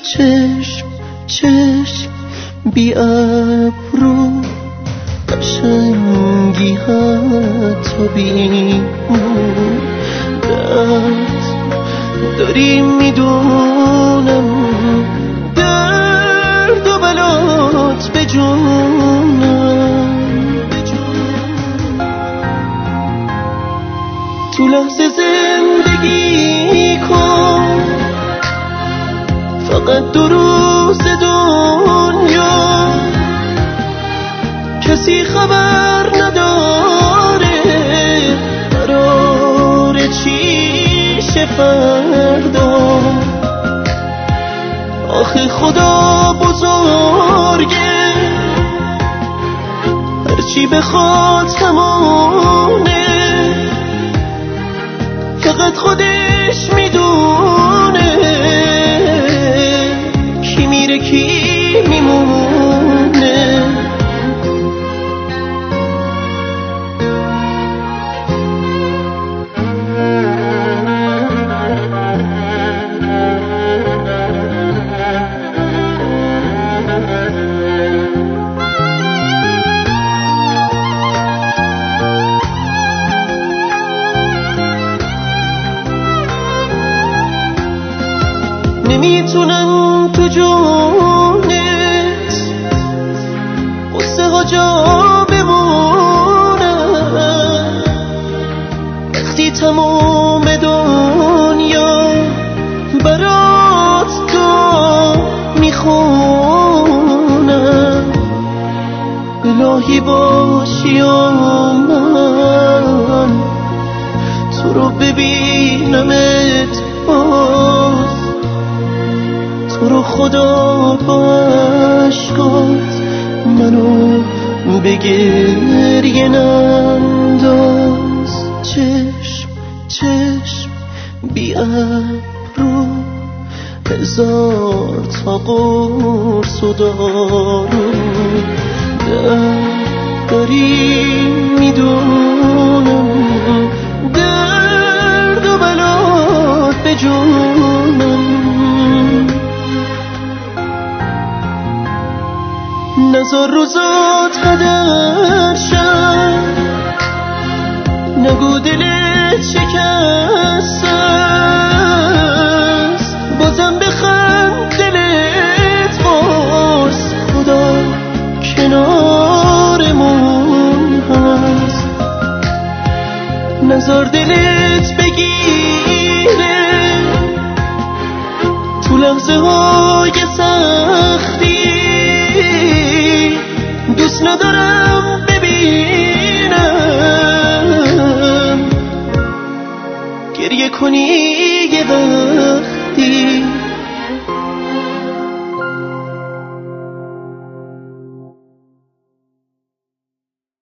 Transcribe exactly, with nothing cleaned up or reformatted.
چشم چشم بی ابرو قشنگی حتی بی درد داری میدونم درد و بلات به جونم تو لحظه زندگی کن فقط دو روز دنیا کسی خبر نداره قراره چی شه فردا آخه خدا بزرگه هرچی بخواد تمامه فقط خودش میدونه کی میره کی میمونه نمیتونم تو جونت قصه ها جا بمونم وقتی تموم دنیا برات دعا میخونم الهی باشی و من تو رو ببینمت باز تو رو خدا با عشقات منو به گریه ننداز چشم چشم بی ابرو هزار تا قرص و دارو داری میدونم درد و بلات به جونم نزار روزات هدر شد نگو دلت شکست است بازم بخند دلت باز خدا کنارمون هست نزار دلت بگیره تو لحظه های سختی دوست ندارم ببینم گریه کنی یه وقتی